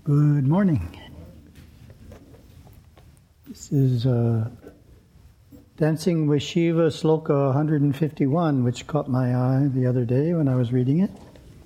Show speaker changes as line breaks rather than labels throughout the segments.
Good morning. This is Dancing with Shiva Sloka 151, which caught my eye the other day when I was reading it.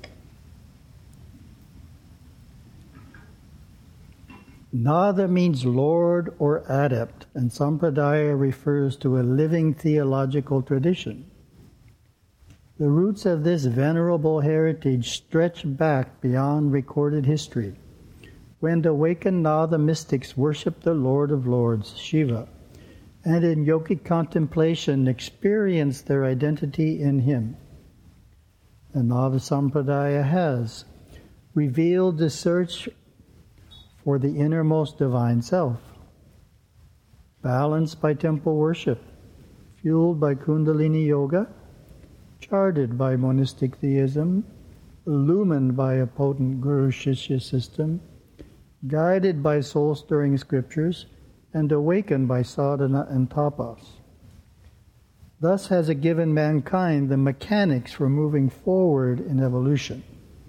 Nada means lord or adept, and Sampradaya refers to a living theological tradition. The roots of this venerable heritage stretch back beyond recorded history, when the awakened Nada mystics worshipped the Lord of Lords, Shiva, and in yogic contemplation experienced their identity in him. The Nada Sampradaya has revealed the search for the innermost divine self, balanced by temple worship, fueled by Kundalini Yoga, charted by monistic theism, illumined by a potent Guru-Shishya system, guided by soul-stirring scriptures, and awakened by sadhana and tapas. Thus has it given mankind the mechanics for moving forward in evolution.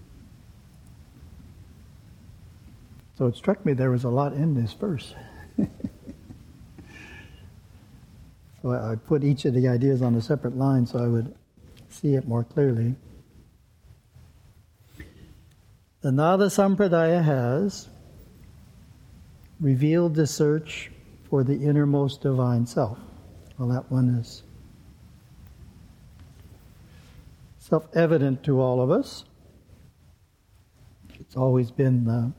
So it struck me there was a lot in this verse. So I put each of the ideas on a separate line so I would see it more clearly. The Nada Sampradaya has revealed the search for the innermost divine self. Well, that one is self-evident to all of us. It's always been the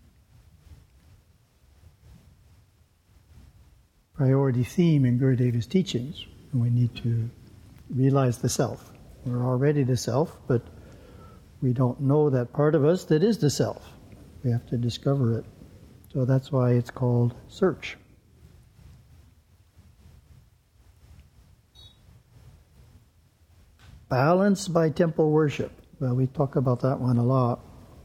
priority theme in Gurudeva's teachings. We need to realize the self. We're already the self, but we don't know that part of us that is the self. We have to discover it. So that's why it's called search. Balanced by temple worship. Well, we talk about that one a lot.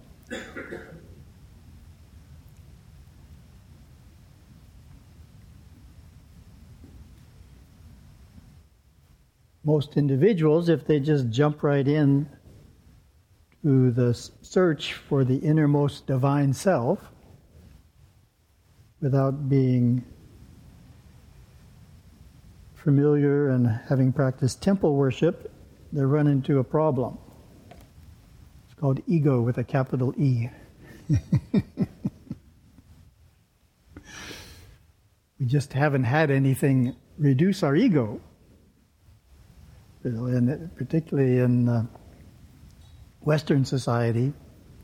Most individuals, if they just jump right in to the search for the innermost divine self, without being familiar and having practiced temple worship, they run into a problem. It's called ego with a capital E. We just haven't had anything reduce our ego. And particularly in Western society,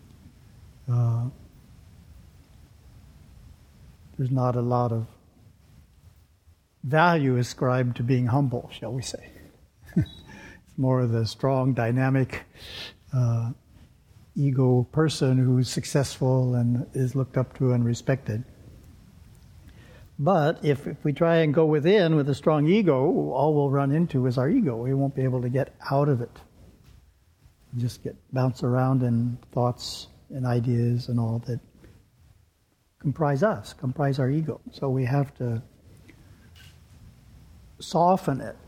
there's not a lot of value ascribed to being humble, shall we say. It's more of the strong, dynamic, ego person who's successful and is looked up to and respected. But if we try and go within with a strong ego, all we'll run into is our ego. We won't be able to get out of it. We just bounce around in thoughts and ideas and all that comprise us, comprise our ego. So we have to soften it.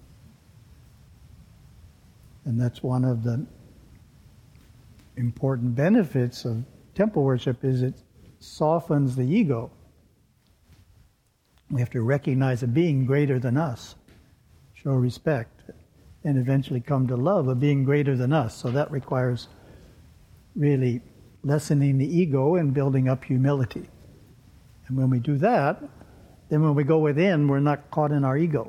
And that's one of the important benefits of temple worship, is it softens the ego. We have to recognize a being greater than us, show respect, and eventually come to love a being greater than us. So that requires really lessening the ego and building up humility. And when we do that, then when we go within, we're not caught in our ego.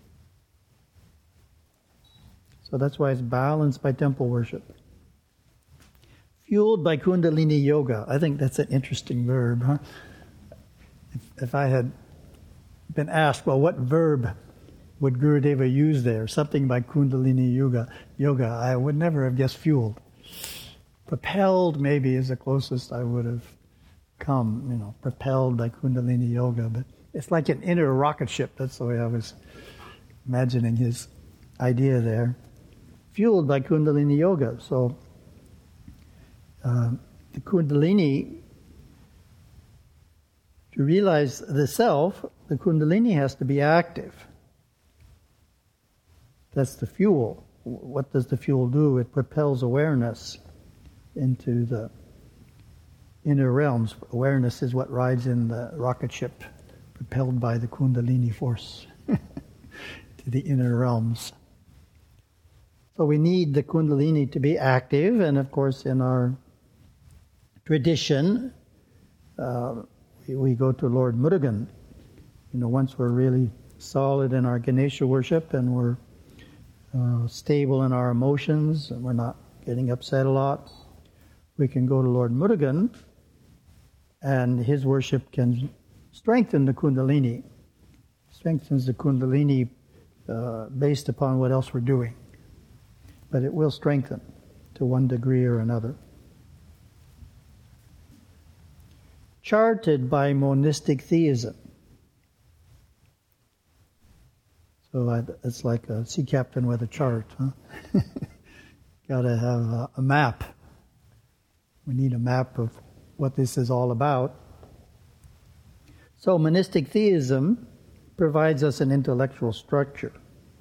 So that's why it's balanced by temple worship. Fueled by Kundalini Yoga. I think that's an interesting verb, huh? If I had been asked, well, what verb would Gurudeva use there? Something by Kundalini Yoga. I would never have guessed fueled. Propelled maybe is the closest I would have come, propelled by Kundalini Yoga. But it's like an inner rocket ship. That's the way I was imagining his idea there. Fueled by Kundalini Yoga. So the Kundalini, to realize the self, the Kundalini has to be active. That's the fuel. What does the fuel do? It propels awareness into inner realms. Awareness is what rides in the rocket ship propelled by the Kundalini force to the inner realms. So we need the Kundalini to be active, and of course in our tradition, we go to Lord Murugan. Once we're really solid in our Ganesha worship and we're stable in our emotions and we're not getting upset a lot, we can go to Lord Murugan, and his worship can strengthen the Kundalini. Strengthens the Kundalini based upon what else we're doing. But it will strengthen to one degree or another. Charted by monistic theism. So it's like a sea captain with a chart, huh? Got to have a map. We need a map of what this is all about. So monistic theism provides us an intellectual structure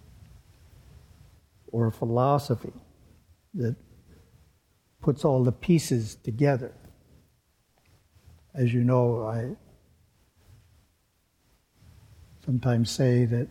or a philosophy that puts all the pieces together. As you know, I sometimes say that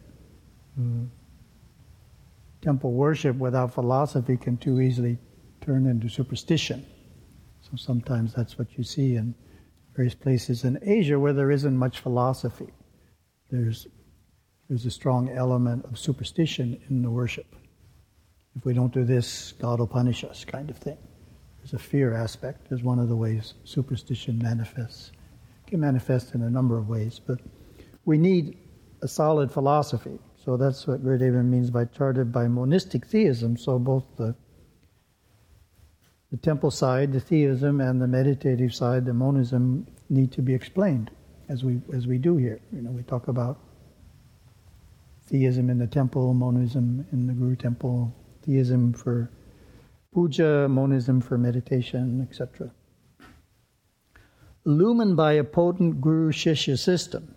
temple worship without philosophy can too easily turn into superstition. So sometimes that's what you see in various places in Asia where there isn't much philosophy. There's a strong element of superstition in the worship. If we don't do this, God will punish us, kind of thing. There's a fear aspect. There's one of the ways superstition manifests. It can manifest in a number of ways, but we need a solid philosophy. So that's what Gurudev means by charted by monistic theism. So both the temple side, the theism, and the meditative side, the monism, need to be explained, as we do here. We talk about theism in the temple, monism in the Guru temple, theism for puja, monism for meditation, etc. Illumined by a potent Guru-Shishya system.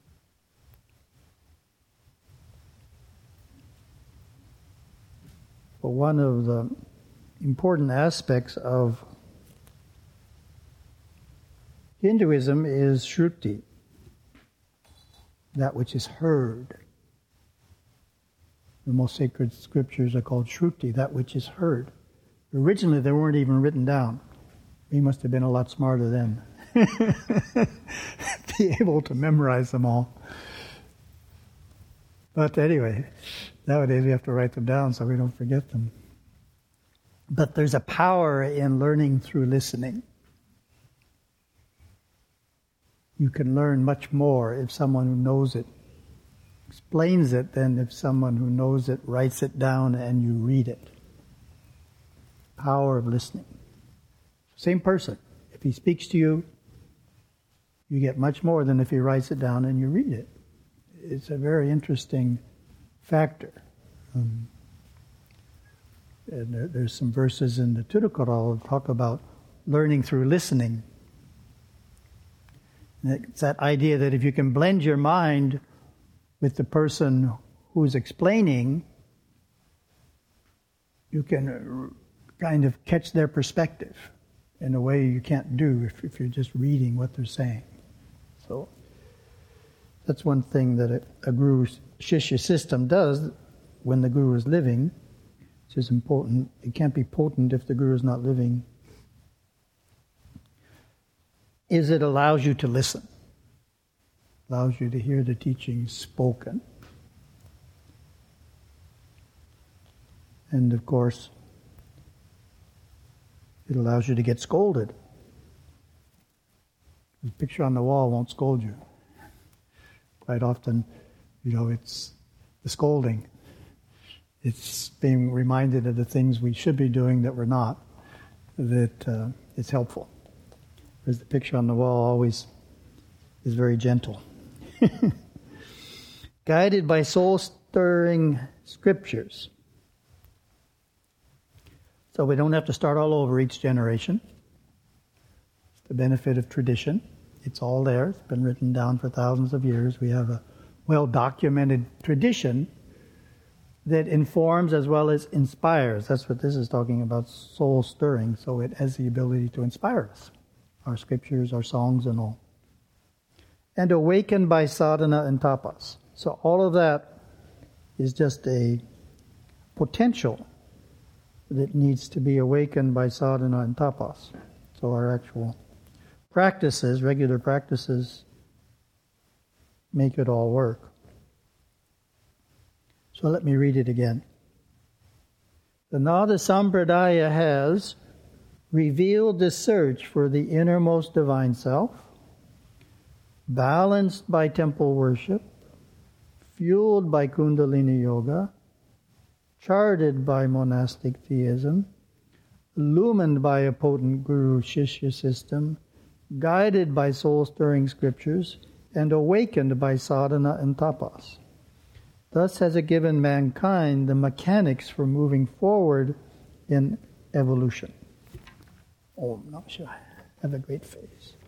Well, one of the important aspects of Hinduism is Shruti, that which is heard. The most sacred scriptures are called Shruti, that which is heard. Originally, they weren't even written down. We must have been a lot smarter then. Be able to memorize them all. But anyway, nowadays we have to write them down so we don't forget them. But there's a power in learning through listening. You can learn much more if someone who knows it explains it than if someone who knows it writes it down and you read it. Power of listening. Same person. If he speaks to you, you get much more than if he writes it down and you read it. It's a very interesting factor. And there's some verses in the Tirukkural that talk about learning through listening. And it's that idea that if you can blend your mind with the person who's explaining, you can kind of catch their perspective in a way you can't do if you're just reading what they're saying. So that's one thing that a Guru-Shishya system does when the Guru is living, which is important. It can't be potent if the Guru is not living, is it allows you to listen. Allows you to hear the teachings spoken. And of course, it allows you to get scolded. The picture on the wall won't scold you. Quite often, it's the scolding. It's being reminded of the things we should be doing that we're not, that it's helpful. Whereas the picture on the wall always is very gentle. Guided by soul-stirring scriptures. So we don't have to start all over each generation. It's the benefit of tradition. It's all there. It's been written down for thousands of years. We have a well-documented tradition that informs as well as inspires. That's what this is talking about, soul-stirring. So it has the ability to inspire us. our scriptures, our songs and all. And awakened by sadhana and tapas. So all of that is just a potential that needs to be awakened by sadhana and tapas. So our actual practices, regular practices, make it all work. So let me read it again. The Nada Sampradaya has revealed the search for the innermost divine self, balanced by temple worship, fueled by Kundalini Yoga, charted by monastic theism, illumined by a potent guru-shishya system, guided by soul-stirring scriptures, and awakened by sadhana and tapas. Thus has it given mankind the mechanics for moving forward in evolution. Om Namah Shivaya. Have a great phase.